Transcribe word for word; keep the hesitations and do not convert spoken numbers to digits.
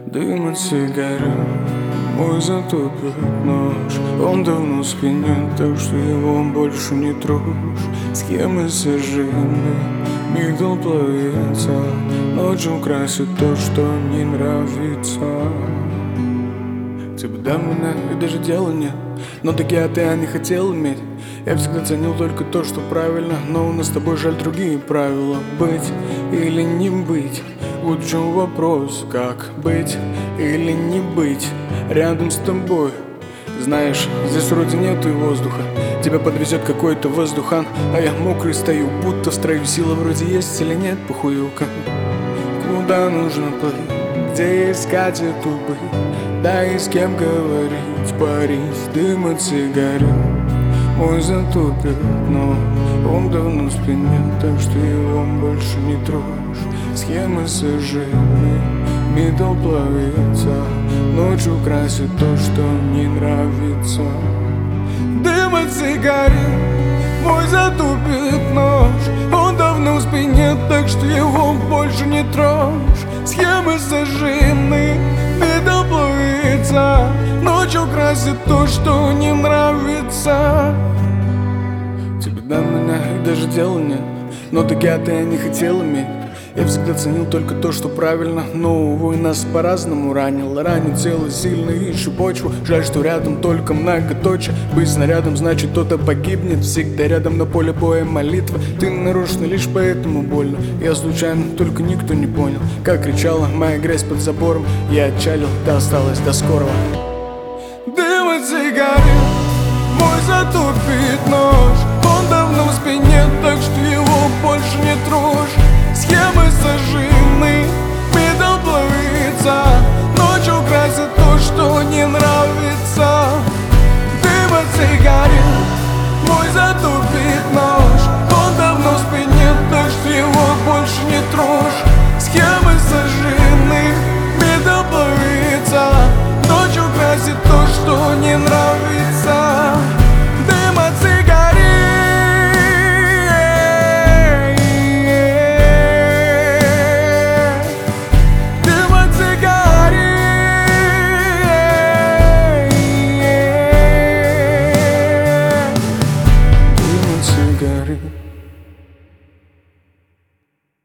Дым от сигарет, мой затопит нож. Он давно в спине, так что его больше не трожь. Схемы сожжены, мидл плавится. Ночью красит то, что не нравится. Типа да, меня и даже дела нет, но так я-то я не хотел иметь. Я всегда ценил только то, что правильно, но у нас с тобой жаль другие правила. Быть или не быть, вот в чем вопрос. Как быть или не быть рядом с тобой? Знаешь, здесь вроде нету и воздуха. Тебя подвезет какой-то воздухан, а я мокрый стою, будто в строю. Сила вроде есть или нет, похуюка. Куда нужно плыть, где искать эту быть? Да и с кем говорить, парить, дым от сигарет. Мой затопит, но он давно в спине, так что его больше не трожь. Схемы сожжены, мидл плавится. Ночью красит то, что не нравится. Дым от сигарет, мой затупит нож. Он давно в спине, так что его больше не трожь. Схемы сожжены, мидл плавится. Ночью красит то, что не нравится. Тебе до меня и даже дела нет, но так я-то я не хотел иметь. Я всегда ценил только то, что правильно, но, увы, нас по-разному ранил. Ранит тело сильно, ищу почву. Жаль, что рядом только многоточие. Быть снарядом значит кто-то погибнет. Всегда рядом на поле боя молитва. Ты нарочно, лишь поэтому больно. Я случайно, только никто не понял, как кричала моя грязь под забором. Я отчалил, да осталось до скорого. Дым от сигарет, мой затупит нож. Он давно в спине, так что его больше не трожь. Схемы